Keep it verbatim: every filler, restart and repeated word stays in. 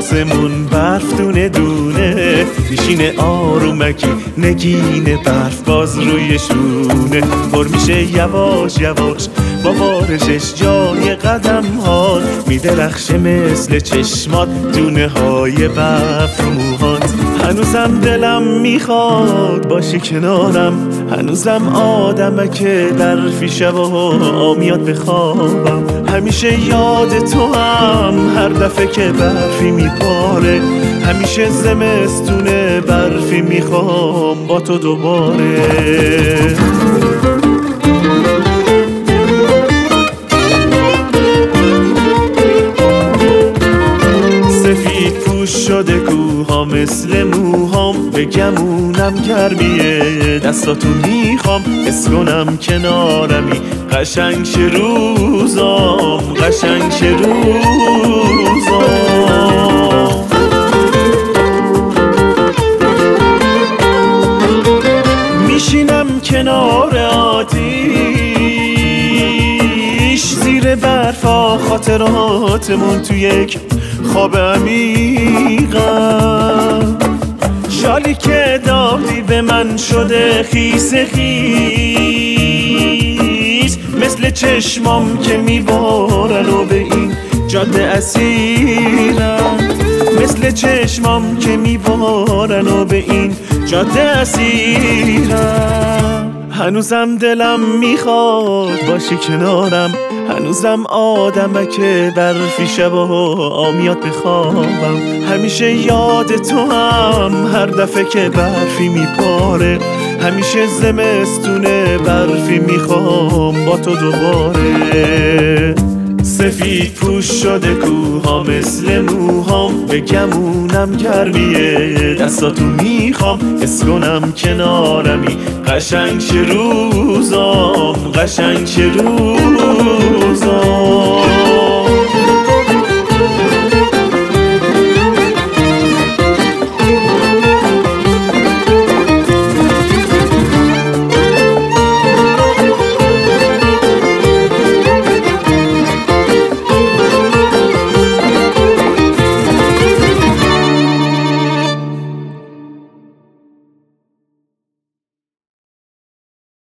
آسمون برف دونه دونه، میشینه آرومکی نگین برف باز روی شونه. پر میشه یواش یواش با بارشش جای قدم هات، میدرخشه مثل چشمات دونه های برف رو موهات. هنوزم دلم میخواد باشی کنارم، هنوزم آدمه که برفی شبا میاد بخوابم. همیشه یاد تو هم هر دفعه که برفی میباره، همیشه زمستونه برفی میخوام با تو دوباره. سفید پوش شده کوها مثل موهام، به گمونم گرمیه دستاتو میخوام، حس کنم کنارمی قشنگ شه روزام، قشنگ شه روزام. میشینم کنار آتیش زیر برفا، خاطراتمون تو یک خواب عمیقم. شالی که دادی به من شده خیس خیس، مثل چشمام که میبارن و به این جاده اسیرم، مثل چشمام که میبارن و به این جاده اسیرم. هنوزم دلم میخواد باشی کنارم، هنوزم آدمه که برفی شبا میاد بخوابم. همیشه یاد تو هم هر دفعه که برفی میباره، همیشه زمستونه برفی میخوام با تو دوباره. سفید پوش شده کوها مثل موهام، به گمونم گرمیه دستاتو میخوام، حس کنم کنارمی قشنگ شه روزام، قشنگ شه روزام.